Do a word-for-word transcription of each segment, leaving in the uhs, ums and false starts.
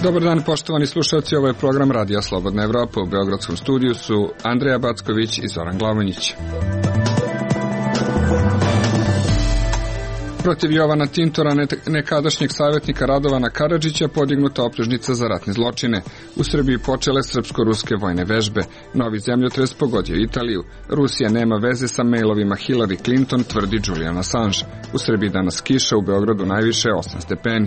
Dobar dan, poštovani slušalci, ovo je program Radija Slobodna Evropa. U beogradskom studiju su Andreja Backović i Zoran Glavonjić. Protiv Jovana Tintora, nekadašnjeg savjetnika Radovana Karadžića, podignuta optužnica za ratne zločine. U Srbiji počele srpsko-ruske vojne vežbe. Novi zemljotres pogodio Italiju. Rusija nema veze sa mailovima Hillary Clinton, tvrdi Julian Assange. U Srbiji danas kiša, u Beogradu najviše osam stepeni.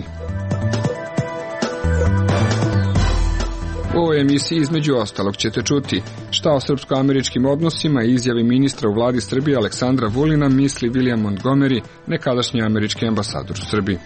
U ovoj emisiji između ostalog ćete čuti šta o srpsko-američkim odnosima i izjavi ministra u vladi Srbije Aleksandra Vulina misli William Montgomery, nekadašnji američki ambasador u Srbiji.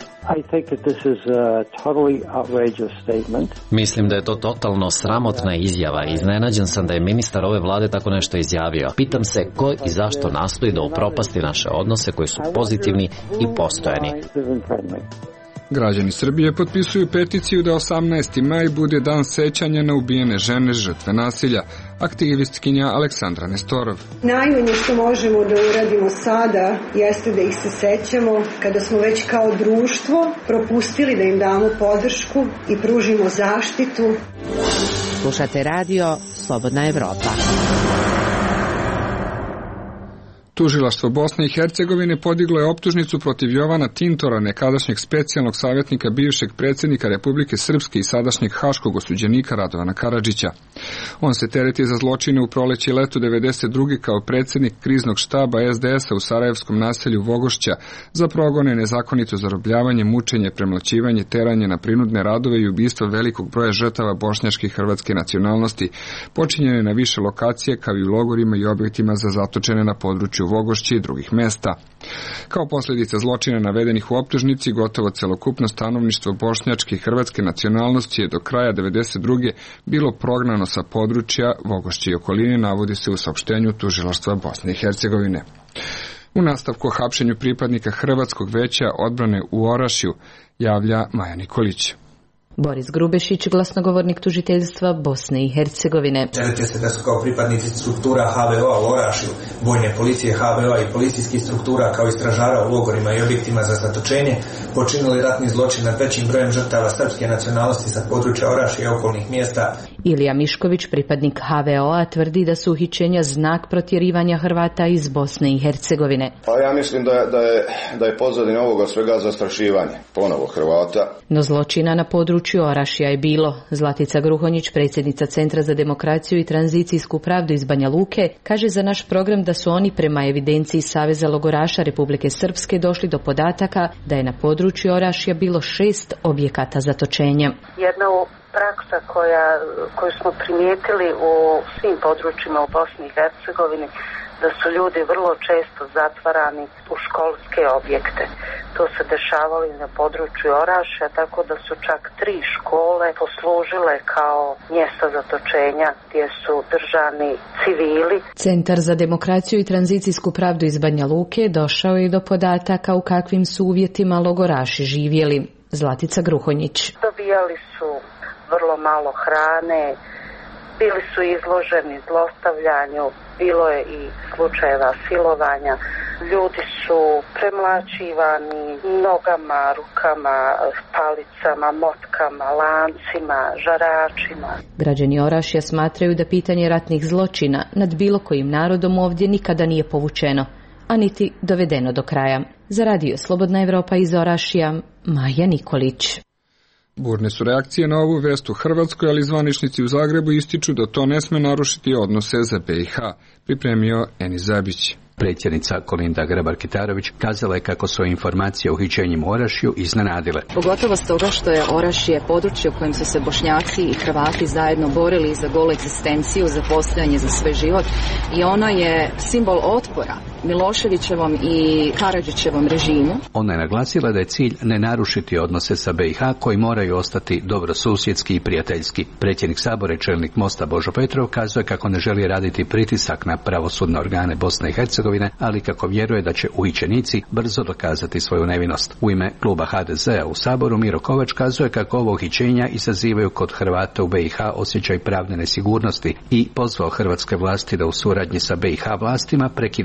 Mislim da je to totalno sramotna izjava i iznenađen sam da je ministar ove vlade tako nešto izjavio. Pitam se ko i zašto nastoji da upropasti naše odnose koji su pozitivni i postojani. Građani Srbije potpisuju peticiju da osamnaesti maj bude dan sećanja na ubijene žene žrtve nasilja. Aktivistkinja Aleksandra Nestorov. Najmanje što možemo da uradimo sada jeste da ih se sećamo kada smo već kao društvo propustili da im damo podršku i pružimo zaštitu. Slušate radio Slobodna Evropa. Tužilaštvo Bosne i Hercegovine podiglo je optužnicu protiv Jovana Tintora, nekadašnjeg specijalnog savjetnika bivšeg predsjednika Republike Srpske i sadašnjeg haškog osuđenika Radovana Karadžića. On se tereti za zločine u proleće i letu devedeset druge kao predsjednik kriznog štaba es de es a u sarajevskom naselju Vogošća za progone, nezakonito zarobljavanje, mučenje, premlaćivanje, teranje na prinudne radove i ubistva velikog broja žrtava bošnjačke i hrvatske nacionalnosti, počinjene na više lokacije kao i u logorima i objektima za zatočene na području Vogošće i drugih mesta. Kao posljedica zločina navedenih u optužnici, gotovo celokupno stanovništvo bošnjačke i hrvatske nacionalnosti je do kraja devedeset druge bilo prognano sa područja Vogošće i okoline, navodi se u saopštenju Tužilaštva Bosne i Hercegovine. U nastavku o hapšenju pripadnika Hrvatskog veća odbrane u Orašju javlja Maja Nikolić. Boris Grubešić, glasnogovornik tužiteljstva Bosne i Hercegovine. Želite se da su kao pripadnici struktura ha ve o-a u Orašju, vojne policije ha ve o-a i policijskih struktura kao istražara u logorima i objektima za zatočenje počinili ratni zločin nad većim brojem žrtava srpske nacionalnosti sa područja Orašja i okolnih mjesta. Ilija Mišković, pripadnik ha ve o-a, tvrdi da su uhićenja znak protjerivanja Hrvata iz Bosne i Hercegovine. Pa ja mislim da je, da je, da je pozadina ovoga svega zastrašivanje ponovo Hrvata. No zločina na području Orašja je bilo. Zlatica Gruhonjić, predsjednica Centra za demokraciju i tranzicijsku pravdu iz Banja Luke, kaže za naš program da su oni prema evidenciji Saveza logoraša Republike Srpske došli do podataka da je na području Orašja bilo šest objekata zatočenja. Jedna praksa koja, koju smo primijetili u svim područjima u Bosni i Hercegovini, da su ljudi vrlo često zatvarani u školske objekte. To se dešavalo i na području Orašja, tako da su čak tri škole poslužile kao mjesta zatočenja gdje su držani civili. Centar za demokraciju i tranzicijsku pravdu iz Banja Luke došao je do podataka u kakvim su uvjetima logoraši živjeli. Zlatica Gruhonjić. Dobijali su vrlo malo hrane, bili su izloženi zlostavljanju, bilo je i slučajeva silovanja. Ljudi su premlaćivani nogama, rukama, palicama, motkama, lancima, žaračima. Građani Orašja smatraju da pitanje ratnih zločina nad bilo kojim narodom ovdje nikada nije povučeno, a niti dovedeno do kraja. Za radio Slobodna Evropa iz Orašja, Maja Nikolić. Burne su reakcije na ovu vest u Hrvatskoj, ali zvaničnici u Zagrebu ističu da to ne sme narušiti odnose za be i ha, pripremio Enis Zabić. Predsjednica Kolinda Grabar-Kitarović kazala je kako su informacije o uhićenjima u Orašju iznenadile. Pogotovo stoga što je Orašje područje u kojem su se Bošnjaci i Hrvati zajedno borili za golu egzistenciju, za postojanje, za svoj život, i ono je simbol otpora Miloševićevom i Karadžićevom režimu. Ona je naglasila da je cilj ne narušiti odnose sa be i ha koji moraju ostati dobrosusjedski i prijateljski. Predsjednik Sabora i čelnik Mosta Božo Petrov kazuje kako ne želi raditi pritisak na pravosudne organe Bosne i Hercegovine, ali kako vjeruje da će uhićenici brzo dokazati svoju nevinost. U ime kluba ha de ze a u Saboru Miro Kovač kazuje kako ovo uhićenja izazivaju kod Hrvata u be i ha osjećaj pravne nesigurnosti i pozvao hrvatske vlasti da u suradnji sa be i ha vlastima prekinu takvo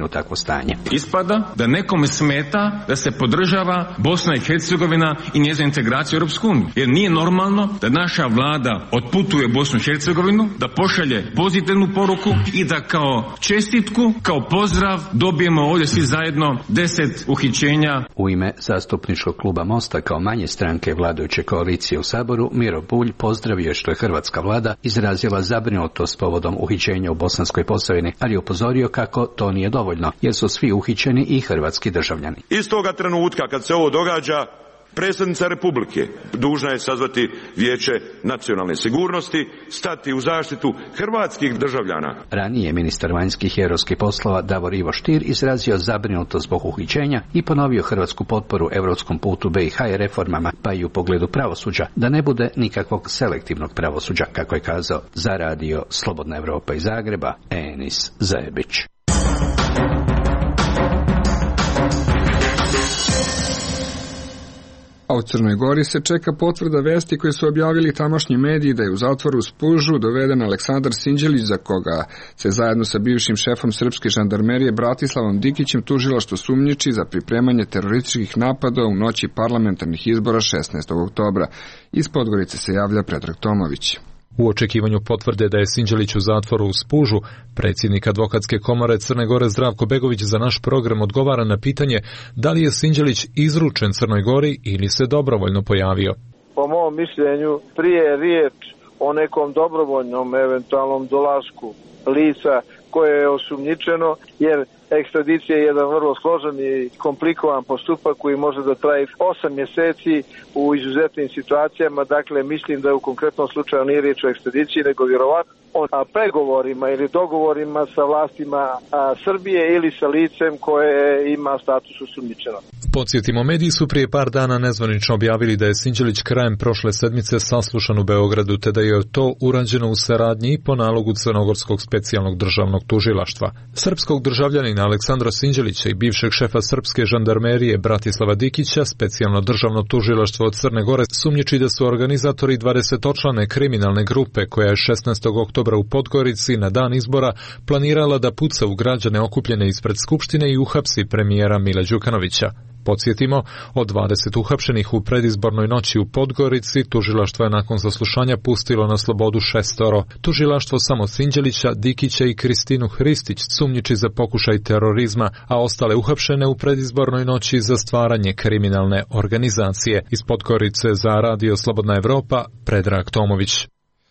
stanje. Ispada da nekome smeta da se podržava Bosna i Hercegovina i njezina integracija u Europsku uniju. Jer nije normalno da naša vlada otputuje Bosnu i Hercegovinu, da pošalje pozitivnu poruku i da kao čestitku, kao pozdrav dobijemo ovdje svi zajedno deset uhićenja. U ime zastupničkog kluba Mosta kao manje stranke vladajuće koalicije u Saboru, Miro Bulj pozdravio što je hrvatska vlada izrazila zabrinutost povodom uhićenja u Bosanskoj Posavini, ali je upozorio kako to nije dovoljno, jer su svi uhićeni i hrvatski državljani. Istoga trenutka kad se ovo događa, predsjednica Republike dužna je sazvati Vijeće nacionalne sigurnosti, stati u zaštitu hrvatskih državljana. Ranije ministar vanjskih i europskih poslova Davor Ivo Stier izrazio zabrinutost zbog uhićenja i ponovio hrvatsku potporu europskom putu B i H i reformama, pa i u pogledu pravosuđa, da ne bude nikakvog selektivnog pravosuđa, kako je kazao za radio Slobodna Europa iz Zagreba Enis Zajebić. A u Crnoj Gori se čeka potvrda vesti koje su objavili tamošnji mediji da je u zatvoru u Spužu doveden Aleksandar Sinđelić, za koga se zajedno sa bivšim šefom srpske žandarmerije Bratislavom Dikićem tužilaštvo sumnjiči za pripremanje terorističkih napada u noći parlamentarnih izbora šesnaestog oktobra. Iz Podgorice se javlja Predrag Tomović. U očekivanju potvrde da je Sinđelić u zatvoru u Spužu, predsjednik advokatske komore Crne Gore Zdravko Begović za naš program odgovara na pitanje da li je Sinđelić izručen Crnoj Gori ili se dobrovoljno pojavio. Po mom mišljenju, prije riječ o nekom dobrovoljnom eventualnom dolasku lica koje je osumnjičeno, jer ekstradicija je jedan vrlo složen i komplikovan postupak koji može da traje osam mjeseci u izuzetnim situacijama. Dakle, mislim da u konkretnom slučaju nije riječ o ekstradiciji, nego vjerovatno o pregovorima ili dogovorima sa vlastima a, Srbije ili sa licem koje ima status osumnjičeno. Podsjetimo, mediji su prije par dana nezvanično objavili da je Sinđelić krajem prošle sedmice saslušan u Beogradu, te da je to urađeno u saradnji i po nalogu Crnogorskog specijalnog državnog tužilaštva. Srpskog državljanina Aleksandra Sinđelića i bivšeg šefa srpske žandarmerije Bratislava Dikića specijalno državno tužilaštvo od Crne Gore sumnjiči da su organizatori dvadesetočlane kriminalne grupe koja je šesnaestog oktobra u Podgorici na dan izbora planirala da puca u građane okupljene ispred Skupštine i uhapsi premijera Mila Đukanovića. Podsjetimo, od dvadeset uhapšenih u predizbornoj noći u Podgorici, tužilaštvo je nakon saslušanja pustilo na slobodu šestoro. Tužilaštvo samo Sinđelića, Dikića i Kristinu Hristić sumnjiči za pokušaj terorizma, a ostale uhapšene u predizbornoj noći za stvaranje kriminalne organizacije. Iz Podgorice za radio Slobodna Evropa, Predrag Tomović.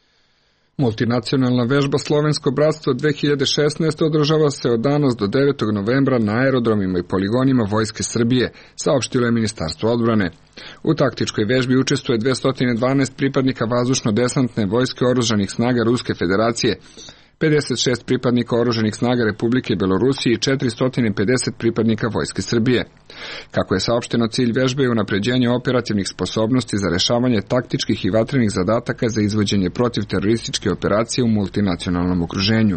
Multinacionalna vežba Slovensko bratstvo dve hiljade šesnaeste održava se od danas do devetog novembra na aerodromima i poligonima Vojske Srbije, saopštilo je Ministarstvo odbrane. U taktičkoj vežbi učestvuje dvesta dvanaest pripadnika vazdušno-desantne vojske oružanih snaga Ruske federacije, pedeset šest pripadnika oružanih snaga Republike Belorusije i četiristo pedeset pripadnika Vojske Srbije. Kako je saopšteno, cilj vežbe je unapređenje operativnih sposobnosti za rešavanje taktičkih i vatrenih zadataka za izvođenje protivterorističke operacije u multinacionalnom okruženju.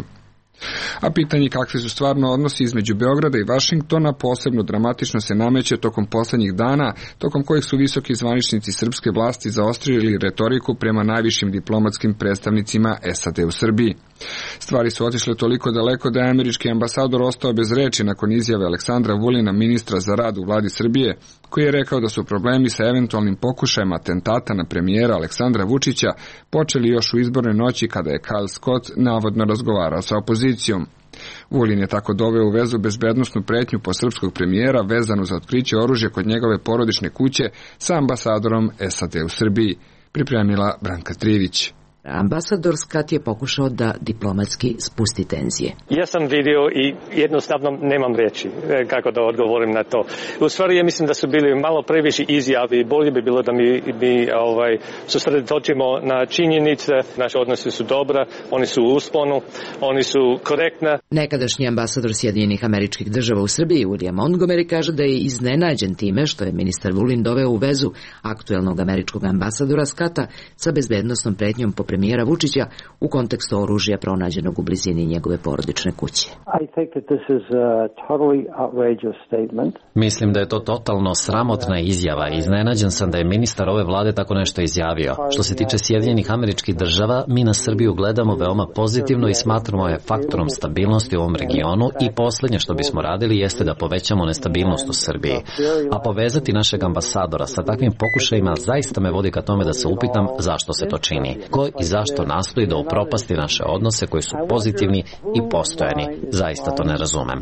A pitanje kakvi su stvarno odnosi između Beograda i Vašingtona posebno dramatično se nameće tokom poslednjih dana, tokom kojih su visoki zvaničnici srpske vlasti zaostrili retoriku prema najvišim diplomatskim predstavnicima S A D u Srbiji. Stvari su otišle toliko daleko da je američki ambasador ostao bez reči nakon izjave Aleksandra Vulina, ministra za rad u vladi Srbije, koji je rekao da su problemi sa eventualnim pokušajem atentata na premijera Aleksandra Vučića počeli još u izbornoj noći kada je Kyle Scott navodno razgovarao sa opozicijom. Vulin je tako doveo u vezu bezbednosnu pretnju po srpskog premijera vezanu za otkriće oružja kod njegove porodične kuće sa ambasadorom S A D u Srbiji, pripremila Branka Trivić. Ambasador Scott je pokušao da diplomatski spusti tenzije. Ja sam vidio i jednostavno nemam reći kako da odgovorim na to. U stvari ja mislim da su bili malo previše izjavi. Bolje bi bilo da mi, mi ovaj, susredotočimo na činjenice. Naši odnosi su dobra, oni su u usponu, oni su korektna. Nekadašnji ambasador Sjedinjenih Američkih Država u Srbiji, William Montgomery, kaže da je iznenađen time što je ministar Vulin doveo u vezu aktuelnog američkog ambasadora Scotta sa bezbednosnom pretnjom po premijera Vučića u kontekstu oružja pronađenog u blizini njegove porodične kuće. Mislim da je to totalno sramotna izjava i iznenađen sam da je ministar ove vlade tako nešto izjavio. Što se tiče Sjedinjenih Američkih Država, mi na Srbiju gledamo veoma pozitivno i smatramo je faktorom stabilnosti u ovom regionu i poslednje što bismo radili jeste da povećamo nestabilnost u Srbiji. A povezati našeg ambasadora sa takvim pokušajima zaista me vodi ka tome da se upitam zašto se to čini. Ko i zašto nastoji da upropasti naše odnose koji su pozitivni i postojani. Zaista to ne razumem.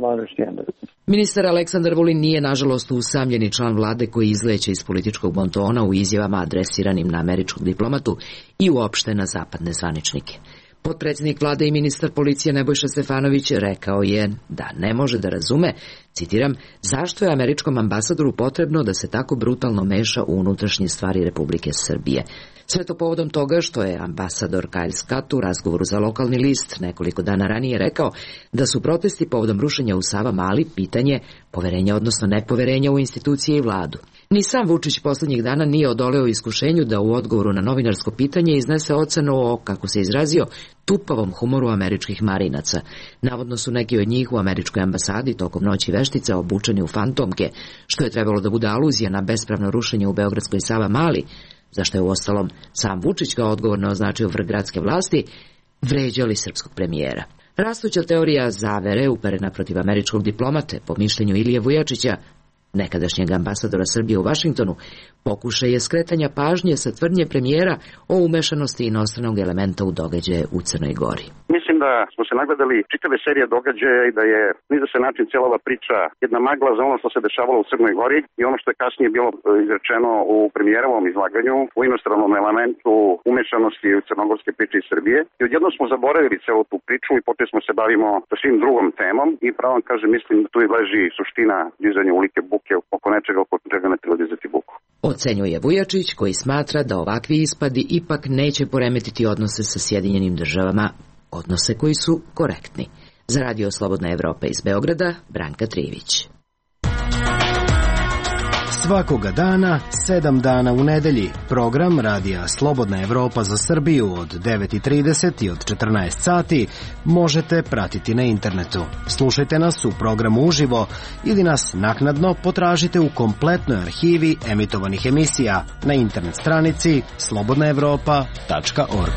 Ministar Aleksandar Vulin nije nažalost usamljeni član vlade koji izleće iz političkog bontona u izjavama adresiranim na američkog diplomatu i uopšte na zapadne zvaničnike. Potpredsjednik vlade i ministar policije Nebojša Stefanović rekao je da ne može da razume, citiram, zašto je američkom ambasadoru potrebno da se tako brutalno meša u unutrašnje stvari Republike Srbije. Sve to povodom toga što je ambasador Kyle Scott u razgovoru za lokalni list nekoliko dana ranije rekao da su protesti povodom rušenja u Savamali pitanje poverenja, odnosno nepoverenja u institucije i vladu. Ni sam Vučić poslednjih dana nije odoleo iskušenju da u odgovoru na novinarsko pitanje iznese ocenu o, kako se izrazio, tupavom humoru američkih marinaca. Navodno su neki od njih u američkoj ambasadi tokom noći veštica obučeni u fantomke, što je trebalo da bude aluzija na bespravno rušenje u beogradskoj Savamali, zašto je uostalom sam Vučić kao odgovorno označio vrh gradske vlasti, vređali srpskog premijera. Rastuća teorija zavere uperena protiv američkog diplomate, po mišljenju Ilije Vujačića, nekadašnjeg ambasadora Srbije u Vašingtonu, pokušaj je skretanja pažnje sa tvrdnje premijera o umešanosti inostranog elementa u događaje u Crnoj Gori. Mislim da smo se nagledali čitave serije događaja i da je ni za se način cijela ova priča jedna magla za ono što se dešavalo u Crnoj Gori i ono što je kasnije bilo izrečeno u premijerovom izlaganju u inostranom elementu umešanosti u crnogorske priče iz Srbije. I odjedno smo zaboravili celu tu priču i počeli smo se bavimo sa svim drugom temom i pravo vam kažem, mislim da tu i leži suština dizanja ulike buke oko nečega oko čega ne treba dizati buku. Ocenjuje Vujačić, koji smatra da ovakvi ispadi ipak neće poremetiti odnose sa Sjedinjenim Državama, odnose koji su korektni. Za Radio Slobodna Evropa iz Beograda, Branka Trivić. Svakoga dana, sedam dana u nedelji, program Radija Slobodna Evropa za Srbiju od devet i trideset i od četrnaest sati možete pratiti na internetu. Slušajte nas u programu uživo ili nas naknadno potražite u kompletnoj arhivi emitovanih emisija na internet stranici slobodna evropa tačka org.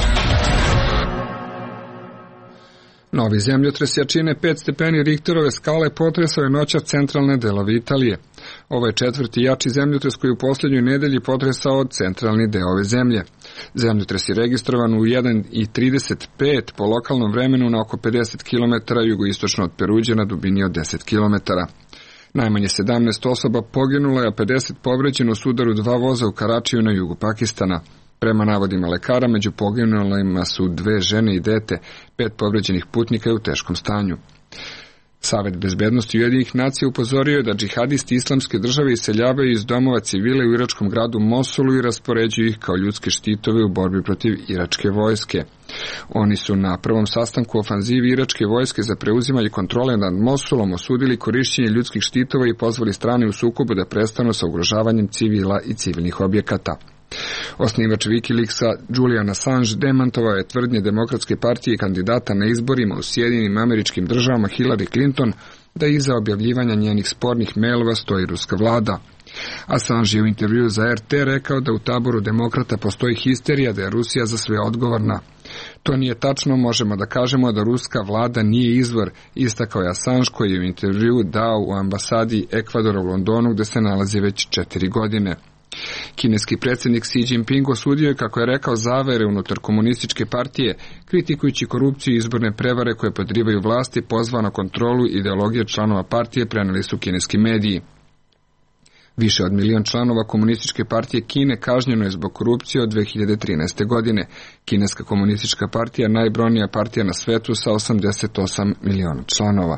Novi zemljotres jačine pet stepeni Richterove skale potresao je noćas centralne delove Italije. Ovo je četvrti jači zemljotres koji u posljednjoj nedelji potresao centralni deo ove zemlje. Zemljotres je registrovan u jedan i trideset pet po lokalnom vremenu na oko pedeset kilometara jugoistočno od Peruđe na dubini od deset kilometara. Najmanje sedamnaest osoba poginulo je, a pedeset povređeno u sudaru dva voza u Karačiju na jugu Pakistana. Prema navodima lekara, među poginulima su dve žene i dete, pet povređenih putnika je u teškom stanju. Savet bezbednosti Ujedinjenih nacija upozorio je da džihadisti Islamske države iseljavaju iz domova civile u iračkom gradu Mosulu i raspoređuju ih kao ljudske štitove u borbi protiv iračke vojske. Oni su na prvom sastanku ofanzivi iračke vojske za preuzimanje kontrole nad Mosulom osudili korišćenje ljudskih štitova i pozvali strane u sukobu da prestanu sa ugrožavanjem civila i civilnih objekata. Osnivač Wikileaksa Julian Assange demantovao je tvrdnje Demokratske partije i kandidata na izborima u Sjedinjenim Američkim Državama Hillary Clinton da iza objavljivanja njenih spornih mailova stoji ruska vlada. Assange je u intervjuu za R T rekao da u taboru demokrata postoji histerija da je Rusija za sve odgovorna. To nije tačno, možemo da kažemo da ruska vlada nije izvor, istakao je Assange koji je u intervjuu dao u ambasadi Ekvadora u Londonu gde se nalazi već četiri godine. Kineski predsjednik Xi Jinping osudio je, kako je rekao, zavere unutar komunističke partije, kritikujući korupciju i izborne prevare koje podrivaju vlasti, pozvao na kontrolu ideologije članova partije, preneli su kineski mediji. Više od milion članova komunističke partije Kine kažnjeno je zbog korupcije od dve hiljade trinaeste. godine. Kineska komunistička partija je najbrojnija partija na svetu sa osamdeset osam miliona članova.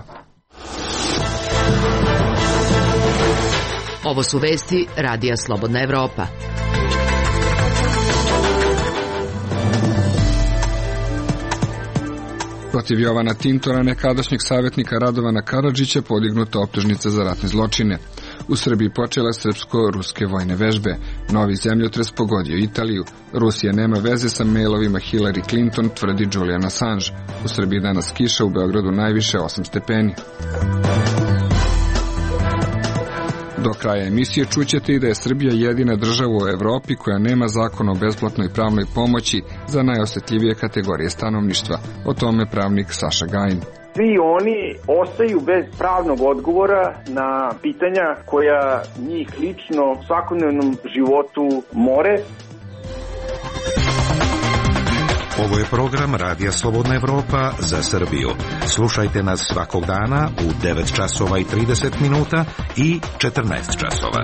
Ovo su vesti Radija Slobodna Evropa. Protiv Jovana Tintora, nekadašnjeg savjetnika Radovana Karadžića, podignuta optužnica za ratne zločine. U Srbiji počela srpsko-ruske vojne vežbe. Novi zemljotres pogodio Italiju. Rusija nema veze sa mailovima Hillary Clinton, tvrdi Julian Assange. U Srbiji danas kiša, u Beogradu najviše osam stepeni. Do kraja emisije čućete i da je Srbija jedina država u Evropi koja nema zakon o besplatnoj pravnoj pomoći za najosetljivije kategorije stanovništva. O tome pravnik Saša Gajin. Svi oni ostaju bez pravnog odgovora na pitanja koja njih lično u svakodnevnom životu more. Ovo je program Radija Slobodna Evropa za Srbiju. Slušajte nas svakog dana u devet časova i trideset minuta i četrnaest časova.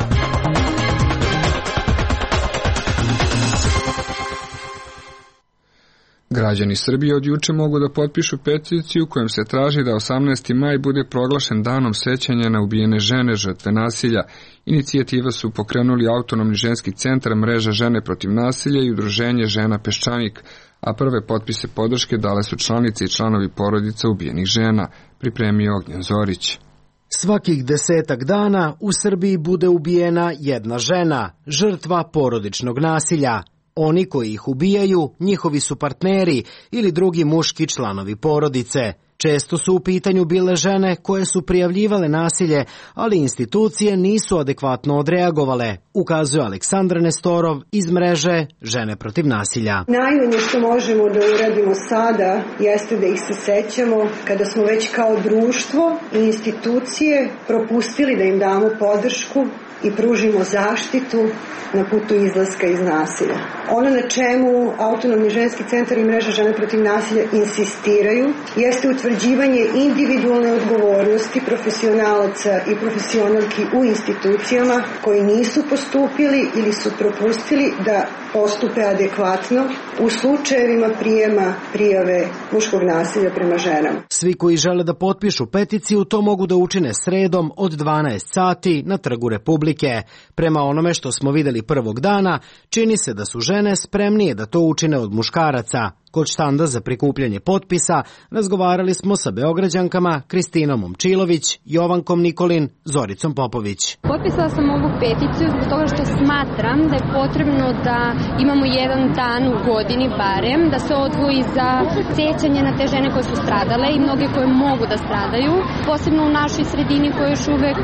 Građani Srbije od juče mogu da potpišu peticiju kojom se traži da osamnaesti maj bude proglašen danom sećanja na ubijene žene žrtve nasilja. Inicijativa su pokrenuli Autonomni ženski centar, Mreža žene protiv nasilja i Udruženje Žena Peščanik, a prve potpise podrške dale su članice i članovi porodica ubijenih žena, pripremio Ognjen Zorić. Svakih desetak dana u Srbiji bude ubijena jedna žena, žrtva porodičnog nasilja. Oni koji ih ubijaju, njihovi su partneri ili drugi muški članovi porodice. Često su u pitanju bile žene koje su prijavljivale nasilje, ali institucije nisu adekvatno odreagovale, ukazuje Aleksandra Nestorov iz Mreže Žene protiv nasilja. Najmanje što možemo da uradimo sada jeste da ih se sećamo kada smo već kao društvo i institucije propustili da im damo podršku i pružimo zaštitu na putu izlaska iz nasilja. Ono na čemu Autonomni ženski centar i Mreža žene protiv nasilja insistiraju jeste utvrđivanje individualne odgovornosti profesionalaca i profesionalki u institucijama koji nisu postupili ili su propustili da postupe adekvatno u slučajevima prijema prijave muškog nasilja prema ženama. Svi koji žele da potpišu peticiju to mogu da učine sredom od dvanaest sati na Trgu Republike. Prema onome što smo videli prvog dana, čini se da su žene spremnije da to učine od muškaraca. Kod štanda za prikupljanje potpisa razgovarali smo sa Beograđankama Kristinom Momčilović, Jovankom Nikolin, Zoricom Popović. Potpisala sam ovu peticiju zbog toga što smatram da je potrebno da imamo jedan dan u godini barem, da se odvoji za sećanje na te žene koje su stradale i mnoge koje mogu da stradaju, posebno u našoj sredini koja je još uvek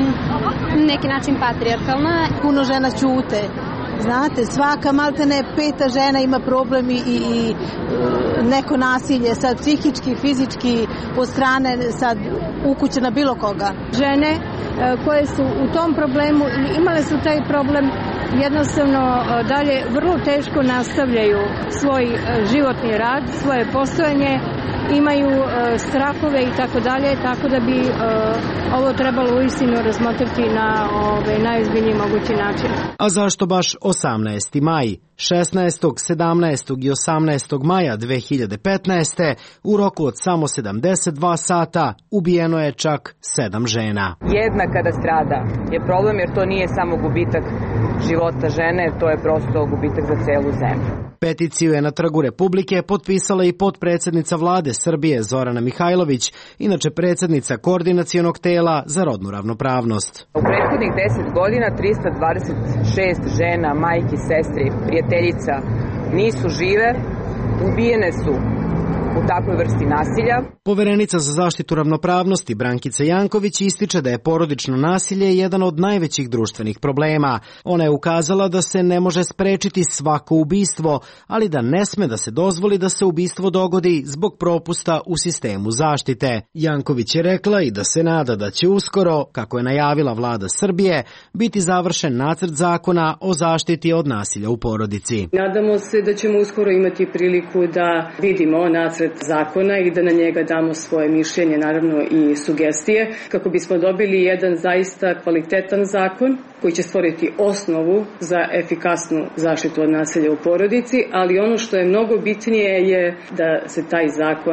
na neki način patrijarkalna. Puno žena ćute. Znate, svaka maltene peta žena ima problem i, i neko nasilje, sad psihički, fizički, po strane sad ukućena bilo koga. Žene koje su u tom problemu, imale su taj problem, jednostavno dalje vrlo teško nastavljaju svoj životni rad, svoje postojanje, imaju strahove i tako dalje, tako da bi ovo trebalo uistinu razmotriti na ovaj najozbiljniji mogući način. A zašto baš osamnaesti maj? šesnaestog, sedamnaestog i osamnaestog maja dve hiljade petnaeste. u roku od samo sedamdeset dva sata ubijeno je čak sedam žena. Jedna kada strada je problem jer to nije samo gubitak života žene, to je prosto gubitak za celu zemlju. Peticiju je na Trgu Republike potpisala i potpredsednica vlade Srbije Zorana Mihajlović, inače predsednica koordinacionog tela za rodnu ravnopravnost. U prethodnih deset godina trista dvadeset šest žena, majki, sestri, prijateljica nisu žive, ubijene su u takvoj vrsti nasilja. Poverenica za zaštitu ravnopravnosti Brankica Janković ističe da je porodično nasilje jedan od najvećih društvenih problema. Ona je ukazala da se ne može sprečiti svako ubistvo, ali da ne sme da se dozvoli da se ubistvo dogodi zbog propusta u sistemu zaštite. Janković je rekla i da se nada da će uskoro, kako je najavila vlada Srbije, biti završen nacrt zakona o zaštiti od nasilja u porodici. Nadamo se da ćemo uskoro imati priliku da vidimo nacrt zakona i da na njega damo svoje mišljenje, naravno i sugestije, kako bismo dobili jedan zaista kvalitetan zakon koji će stvoriti osnovu za efikasnu zaštitu od nasilja u porodici, ali ono što je mnogo bitnije je da se taj zakon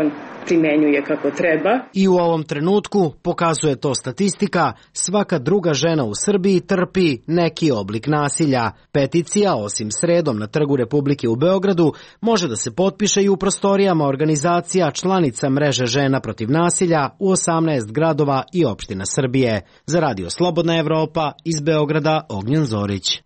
primenjuje kako treba. I u ovom trenutku, pokazuje to statistika, svaka druga žena u Srbiji trpi neki oblik nasilja. Peticija, osim sredom na Trgu Republike u Beogradu, može da se potpiše i u prostorijama organizacija članica mreže žena protiv nasilja u osamnaest gradova i opština Srbije. Za Radio Slobodna Evropa, iz Beograda, Ognjen Zorić.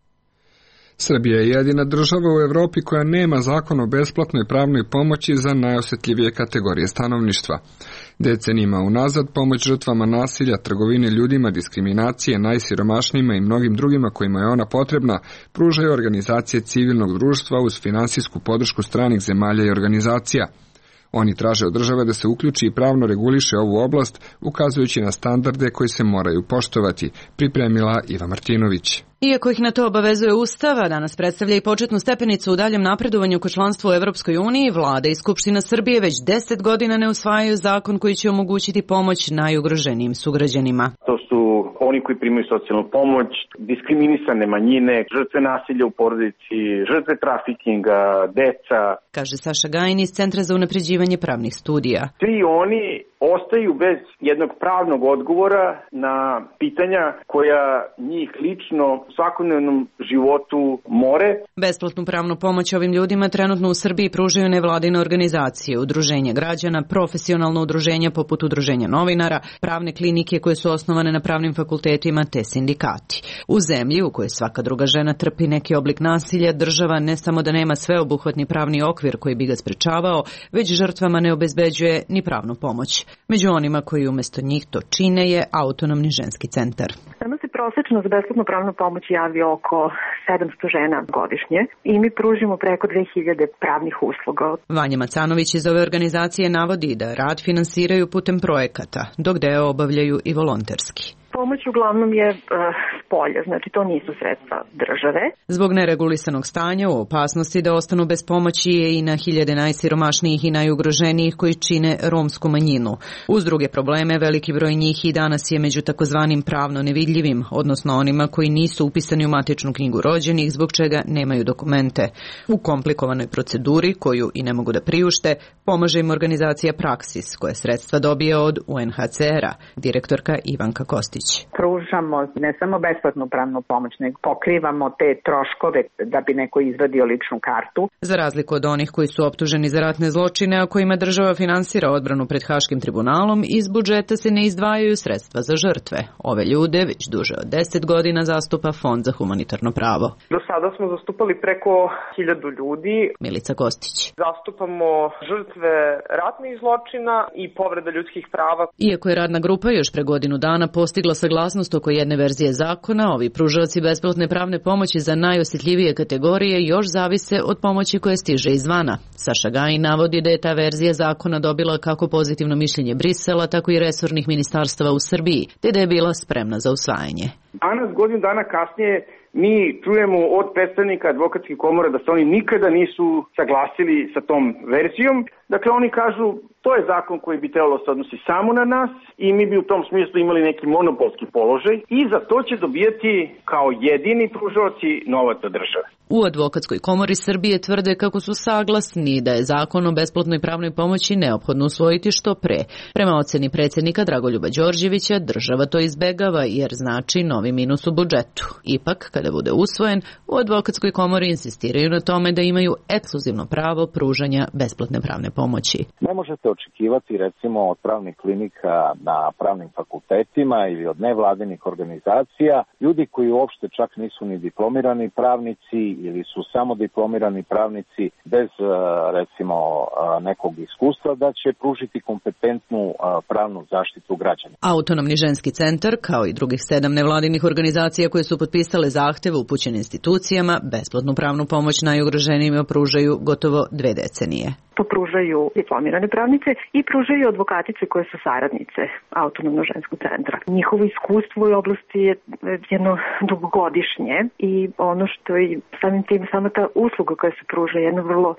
Srbija je jedina država u Evropi koja nema zakon o besplatnoj pravnoj pomoći za najosjetljivije kategorije stanovništva. Decenijima unazad pomoć žrtvama nasilja, trgovine ljudima, diskriminacije, najsiromašnijima i mnogim drugima kojima je ona potrebna, pružaju organizacije civilnog društva uz finansijsku podršku stranih zemalja i organizacija. Oni traže od države da se uključi i pravno reguliše ovu oblast, ukazujući na standarde koji se moraju poštovati, pripremila Iva Martinović. Iako ih na to obavezuje Ustava, danas predstavlja i početnu stepenicu u daljem napredovanju ko članstvu u Evropskoj uniji, Vlada i Skupština Srbije već deset godina ne usvajaju zakon koji će omogućiti pomoć najugroženijim sugrađanima. To su oni koji primaju socijalnu pomoć, diskriminisane manjine, žrtve nasilja u porodici, žrtve trafikinga, deca. Kaže Saša Gajin iz Centra za unapređivanje pravnih studija. Svi oni ostaju bez jednog pravnog odgovora na pitanja koja njih lično u svakodnevnom životu more. Besplatnu pravnu pomoć ovim ljudima trenutno u Srbiji pružaju nevladine organizacije, udruženja građana, profesionalno udruženja poput udruženja novinara, pravne klinike koje su osnovane na pravnim fakultetima te sindikati. U zemlji u kojoj svaka druga žena trpi neki oblik nasilja, država ne samo da nema sveobuhvatni pravni okvir koji bi ga sprečavao, već žrtvama ne obezbeđuje ni pravnu pomoć. Među onima koji umjesto njih to čine je Autonomni ženski centar. Nama se prosečno za besplatnu pravnu pomoć javi oko sedamsto žena godišnje i mi pružimo preko dve hiljade pravnih usluga. Vanja Macanović iz ove organizacije navodi da rad finansiraju putem projekata, dok deo obavljaju i volonterski. Pomoć uglavnom je uh, s polja, znači to nisu sredstva države. Zbog neregulisanog stanja u opasnosti da ostanu bez pomoći je i na hiljade najsiromašnijih i najugroženijih koji čine romsku manjinu. Uz druge probleme, veliki broj njih i danas je među takozvanim pravno nevidljivim, odnosno onima koji nisu upisani u matičnu knjigu rođenih, zbog čega nemaju dokumente. U komplikovanoj proceduri, koju i ne mogu da priušte, pomaže im organizacija Praksis, koja sredstva dobije od U N H C R-a, direktorka Ivanka Kostić. Pružamo ne samo besplatnu pravnu pomoć, nego pokrivamo te troškove da bi neko izvadio ličnu kartu. Za razliku od onih koji su optuženi za ratne zločine, a kojima država finansira odbranu pred Haškim tribunalom, iz budžeta se ne izdvajaju sredstva za žrtve. Ove ljude već duže od deset godina zastupa Fond za humanitarno pravo. Do sada smo zastupali preko hiljadu ljudi. Milica Kostić. Zastupamo žrtve ratnih zločina i povreda ljudskih prava. Iako je radna grupa još pre godinu dana postigla saglasnost oko jedne verzije zakona, ovi pružaoci besplatne pravne pomoći za najosjetljivije kategorije još zavise od pomoći koja stiže izvana. Saša Gajin navodi da je ta verzija zakona dobila kako pozitivno mišljenje Brisela, tako i resornih ministarstava u Srbiji, te da je bila spremna za usvajanje. Danas, godinu dana kasnije, mi čujemo od predstavnika advokatskih komora da se oni nikada nisu saglasili sa tom verzijom. Dakle, oni kažu, to je zakon koji bi trebalo se odnosi samo na nas i mi bi u tom smislu imali neki monopolski položaj i za to će dobijati kao jedini pružaoci novac od države. U Advokatskoj komori Srbije tvrde kako su saglasni da je zakon o besplatnoj pravnoj pomoći neophodno usvojiti što pre. Prema oceni predsjednika Dragoljuba Đorđevića, država to izbegava jer znači novi minus u budžetu. Ipak, kada bude usvojen, u Advokatskoj komori insistiraju na tome da imaju ekskluzivno pravo pružanja besplatne pravne pomoći. Ne možete očekivati recimo od pravnih klinika na pravnim fakultetima ili od nevladinih organizacija, ljudi koji uopšte čak nisu ni diplomirani pravnici ili su samo diplomirani pravnici bez recimo nekog iskustva, da će pružiti kompetentnu pravnu zaštitu građana. Autonomni ženski centar, kao i drugih sedam nevladinih organizacija koje su potpisale zahteve upućene institucijama, besplatnu pravnu pomoć najugroženijima pružaju gotovo dve decenije. To pružaju diplomirane pravnice i pružaju advokatice koje su saradnice Autonomnog ženskog centra. Njihovo iskustvo u oblasti je jedno dugogodišnje i ono što je samim tim sama ta usluga koja se pruža je jedna vrlo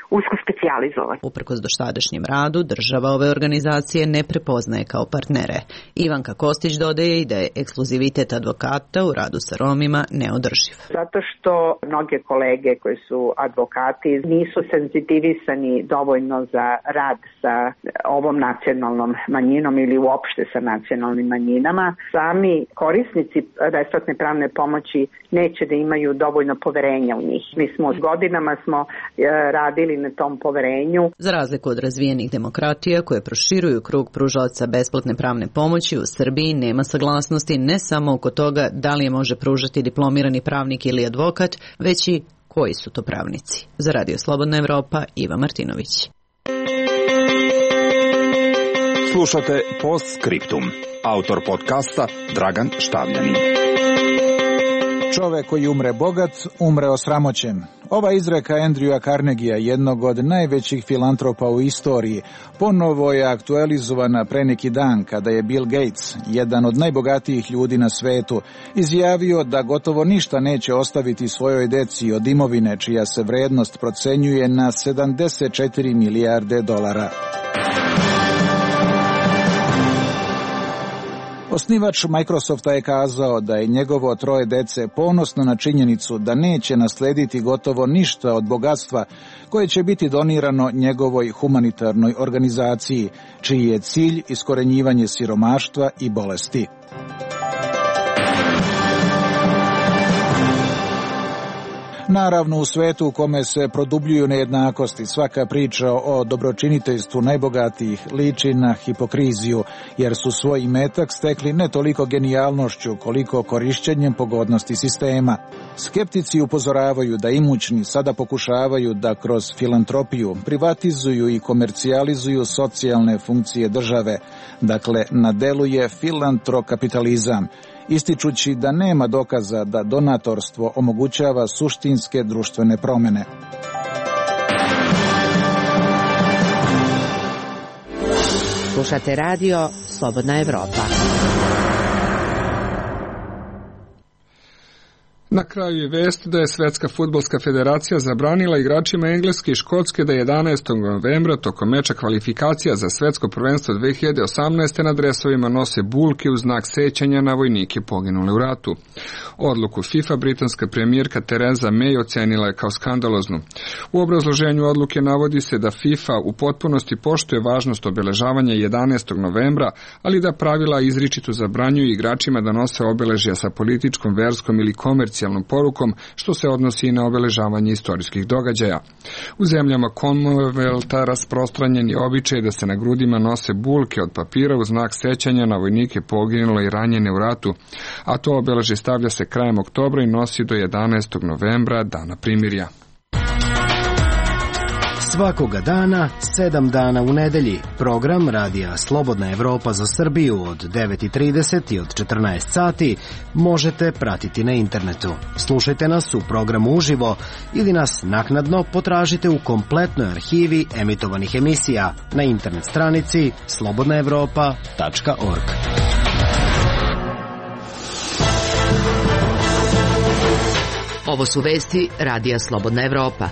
usko specijalizovani. Uprkos dosadašnjem radu, država ove organizacije ne prepoznaje kao partnere. Ivanka Kostić dodaje i da je ekskluzivitet advokata u radu sa Romima neodrživ. Zato što mnoge kolege koji su advokati nisu senzitivisani dovoljno za rad sa ovom nacionalnom manjinom ili uopšte sa nacionalnim manjinama. Sami korisnici besplatne pravne pomoći neće da imaju dovoljno poverenja u njih. Mi smo godinama smo radili na tom poverenju. Za razliku od razvijenih demokratija koje proširuju krug pružalaca besplatne pravne pomoći, u Srbiji nema saglasnosti ne samo oko toga da li je može pružati diplomirani pravnik ili advokat, već i koji su to pravnici. Za Radio Slobodna Evropa, Iva Martinović. Slušate Post Scriptum. Autor podcasta Dragan Štavljanin. Čovek koji umre bogat, umre osramoćen. Ova izreka Andrewa Carnegia, jednog od najvećih filantropa u istoriji, ponovo je aktualizovana pre neki dan kada je Bill Gates, jedan od najbogatijih ljudi na svetu, izjavio da gotovo ništa neće ostaviti svojoj deci od imovine čija se vrednost procenjuje na sedamdeset četiri milijarde dolara. Osnivač Microsofta je kazao da je njegovo troje dece ponosno na činjenicu da neće naslediti gotovo ništa od bogatstva koje će biti donirano njegovoj humanitarnoj organizaciji, čiji je cilj iskorenjivanje siromaštva i bolesti. Naravno, u svetu u kome se produbljuju nejednakosti, svaka priča o dobročiniteljstvu najbogatijih liči na hipokriziju, jer su svoj imetak stekli ne toliko genijalnošću, koliko korišćenjem pogodnosti sistema. Skeptici upozoravaju da imućni sada pokušavaju da kroz filantropiju privatizuju i komercijalizuju socijalne funkcije države. Dakle, na delu je filantrokapitalizam, ističući da nema dokaza da donatorstvo omogućava suštinske društvene promene. Slušate radio Slobodna Evropa. Na kraju je vest da je Svetska fudbalska federacija zabranila igračima Engleske i Škotske da jedanaestog novembra tokom meča kvalifikacija za svetsko prvenstvo dve hiljade osamnaeste. na dresovima nose bulke u znak sećanja na vojnike poginule u ratu. Odluku FIFA britanska premijerka Tereza May ocenila je kao skandaloznu. U obrazloženju odluke navodi se da FIFA u potpunosti poštuje važnost obeležavanja jedanaestog novembra, ali da pravila izričito zabranjuju igračima da nose obeležja sa političkom, verskom ili komercijalnom porukom, što se odnosi i na obeležavanje istorijskih događaja. U zemljama Commonwealtha rasprostranjen je običaj da se na grudima nose bulke od papira u znak sećanja na vojnike poginule i ranjene u ratu, a to obeležje stavlja se krajem oktobra i nosi do jedanaestog novembra, dana primirja. Svakoga dana, sedam dana u nedelji. Program Radija Slobodna Evropa za Srbiju od devet i trideset i od četrnaest sati možete pratiti na internetu. Slušajte nas u programu uživo ili nas naknadno potražite u kompletnoj arhivi emitovanih emisija na internet stranici slobodna evropa tačka org. Ovo su vesti Radija Slobodna Evropa.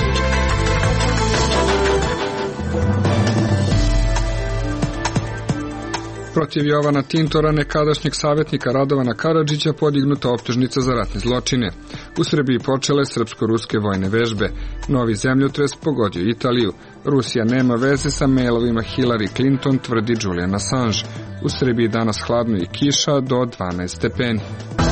Protiv Jovana Tintora, nekadašnjeg savjetnika Radovana Karadžića, podignuta optužnica za ratne zločine. U Srbiji počele srpsko-ruske vojne vežbe. Novi zemljotres pogodio Italiju. Rusija nema veze sa mailovima Hillary Clinton, tvrdi Julian Assange. U Srbiji danas hladno i kiša do dvanaest stepeni.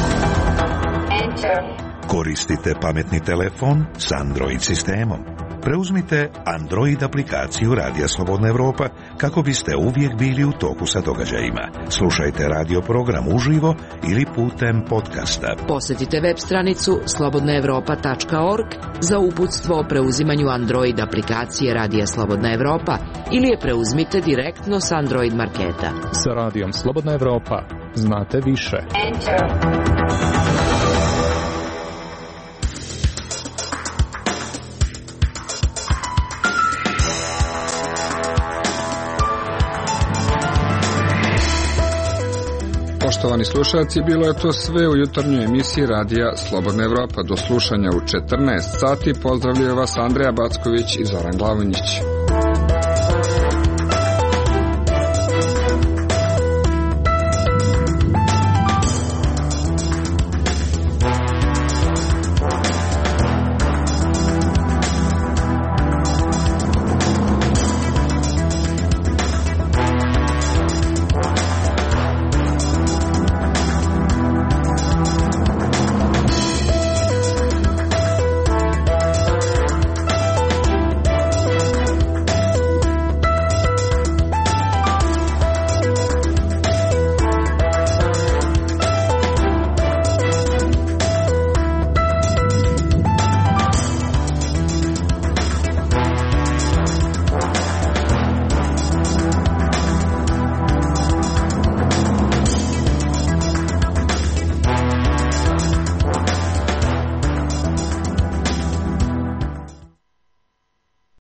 Koristite pametni telefon s Android sistemom. Preuzmite Android aplikaciju Radija Slobodna Evropa kako biste uvijek bili u toku sa događajima. Slušajte radio program uživo ili putem podcasta. Posjetite web stranicu slobodna evropa tačka org za uputstvo o preuzimanju Android aplikacije Radija Slobodna Evropa ili je preuzmite direktno s Android marketa. Sa Radijom Slobodna Evropa znate više. Poštovani slušalci, bilo je to sve u jutarnjoj emisiji radija Slobodna Evropa. Do slušanja u četrnaest sati. Pozdravljaju vas Andreja Backović i Zoran Glavonjić.